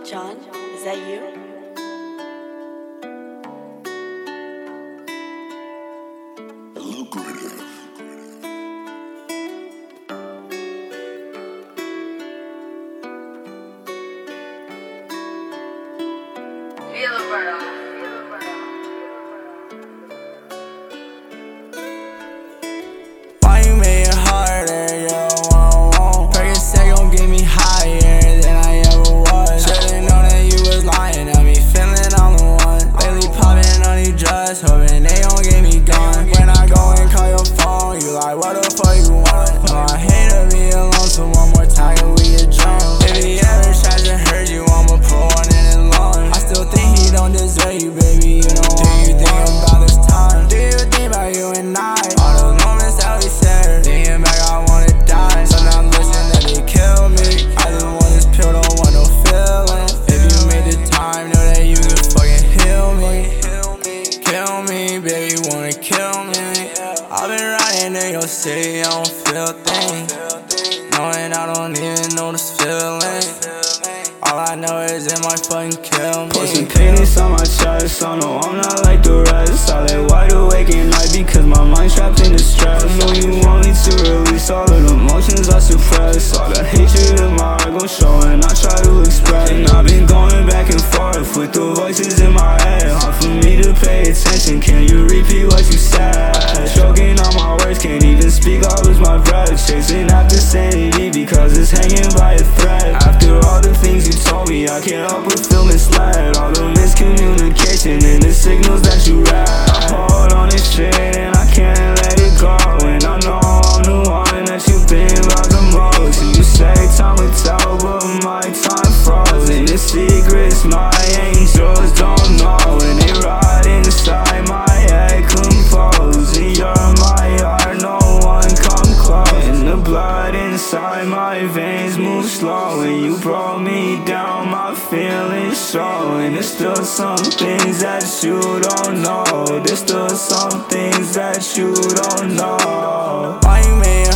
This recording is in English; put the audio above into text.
John, is that you? Lucrative. Why you made it harder? You don't want. Percocet gon' get me higher than I ever was. Should've known that you was lying. I be feeling all the one. Lately popping on these drugs, hoping they gon' get me gone. When I go and call your phone, you like, what the fuck you want? No, I hate to be alone, so one more time can we get drunk? If he ever tries to hurt you, I'ma put one in his lungs. I still think he don't deserve you, baby. You know, do you think about this time? Do you think about you and I? All those moments that we shared, thinking back, I wanna die. Sometimes wishing that they kill me. I just want this pill, don't want no feeling. If you made the time, know that you can fucking heal me. Kill me, baby, wanna kill me. I've been riding in your city, I don't feel a thing. Knowing I don't even know this feeling. All I know is it might fucking kill me. Put some paintings on my chest, I know I'm not like the rest. I lay wide awake at night because my mind's trapped in distress. I know you want me to release all of the emotions I suppress. All the hatred in my heart gon' show and I try to express. And I've been going back and forth with the voices in my head. Hard for me to pay attention, can you repeat what you said? Choking on my words, can't even speak, I'll lose my breath. Chasing after sanity because it's hanging by a thread. After all the things you told me, I can't help but feel misled. All the miscommunication and the signals that you read. I hold on this shit and I can't let it go. And I know I'm the one that you've been about the most. And you say time will tell, but my time froze. And the secrets my angels don't know. And they rot inside my head composed. And you're my heart, no one come close. And the blood inside my veins moves slow. And you brought me down, my feelings show. And there's still some things that you don't know. There's still some things that you don't know. Why you made it